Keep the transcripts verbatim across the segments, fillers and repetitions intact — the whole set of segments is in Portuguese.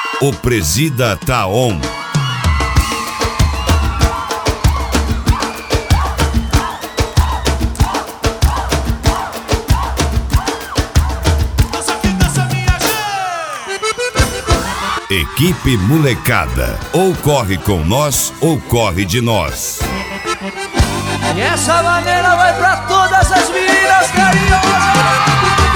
O Presida tá on. Equipe Molecada. Ou corre com nós, ou corre de nós. E essa maneira vai pra todas as meninas carinhosas.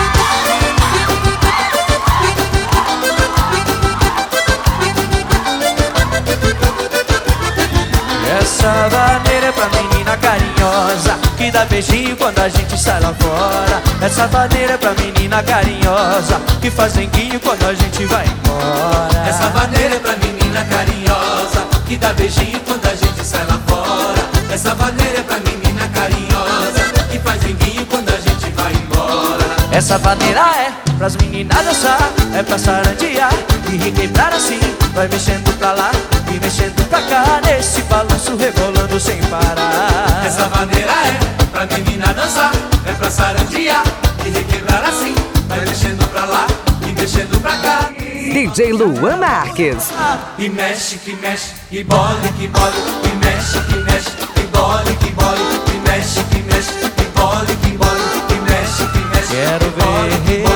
Essa vaneira é pra menina carinhosa que dá beijinho quando a gente sai lá fora. Essa vaneira é pra menina carinhosa que faz denguinho quando a gente vai embora. Essa vaneira é pra menina carinhosa que dá beijinho quando a gente sai lá fora. Essa vaneira é pra menina carinhosa que faz denguinho quando a gente vai embora. Essa vaneira é pras meninas dançar, é pra sarandear e requebrar assim. Vai mexendo pra lá e mexendo pra cá, nesse balanço rebolando sem parar. Essa vaneira é pra menina dançar, é pra sarandear e requebrar assim. Vai mexendo pra lá e mexendo pra cá. D J Luan Marques. E mexe, que mexe, e bole, que bole. E mexe, que mexe, e bole, que bole. E mexe, que mexe, e bole, que bole. E mexe, que mexe, quero ver rebolar.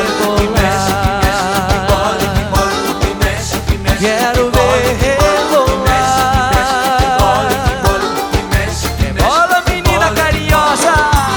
Quero ver rebolar. Rebola, menina carinhosa.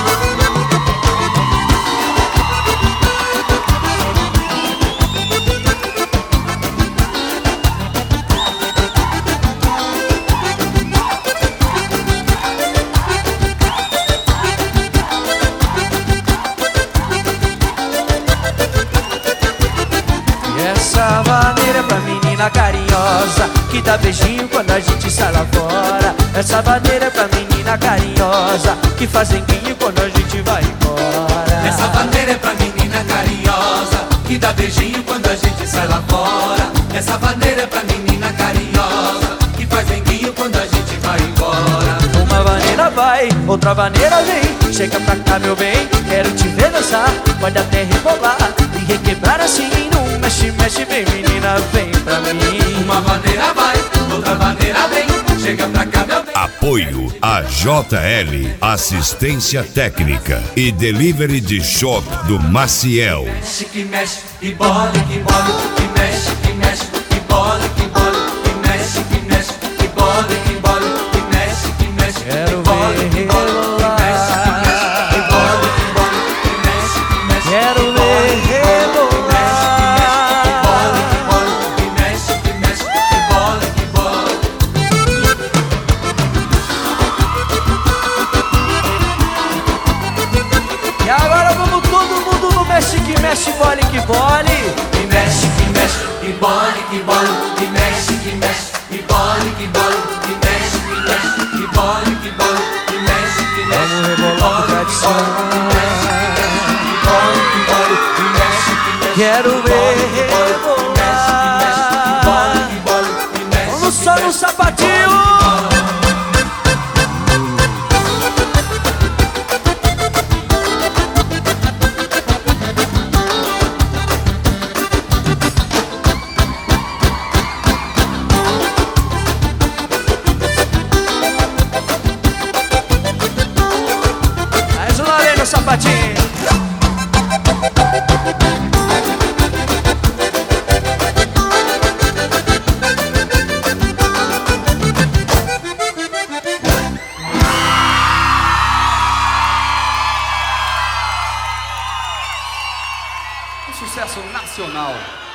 E essa vaneira é pra menina carinhosa que dá beijinho quando a gente sai lá fora. Essa vaneira é pra menina carinhosa que faz denguinho quando a gente vai embora. Essa vaneira é pra menina carinhosa que dá beijinho quando a gente sai lá fora. Essa vaneira é pra menina carinhosa que faz denguinho quando a gente vai embora. Uma vaneira vai, outra vaneira vem. Chega pra cá, meu bem, quero te ver dançar. Pode até rebolar e requebrar assim. Não mexe, mexe bem, menina, vem pra mim. Uma vaneira vai, outra vaneira vem. Chega pra cá, meu bem. Apoio a J L, assistência técnica e delivery de chopp do Maciel. Mexe, que mexe, e bole, que bole. Que mexe, que mexe, e bole, que bole. Que mexe, que mexe, e bole, que bole. Que mexe, que mexe, Quero e bole, ver que bole. Que mexe, que mexe, e bole, que bole. Que mexe, que mexe, Quero e bole, ver que bole. Que mexe, que mexe, e bole, que bole. E agora vamos todo mundo no mexe que mexe, bole que bole. Que mexe, que mexe, e bole, que bole. Que mexe, que mexe, e bole, que bole. Que mexe, que mexe, e bole, que bole. Que mexe, que mexe, Vamos e rebolar bole, pro tradição. que bole, que bole. Que mexe, que mexe, Quero e ver bole, que bole. Que mexe, que mexe, e bole, que bole. Que mexe, vamos que só no mexe, sapatinho. Mais uma vez no sapatinho. Um sucesso nacional.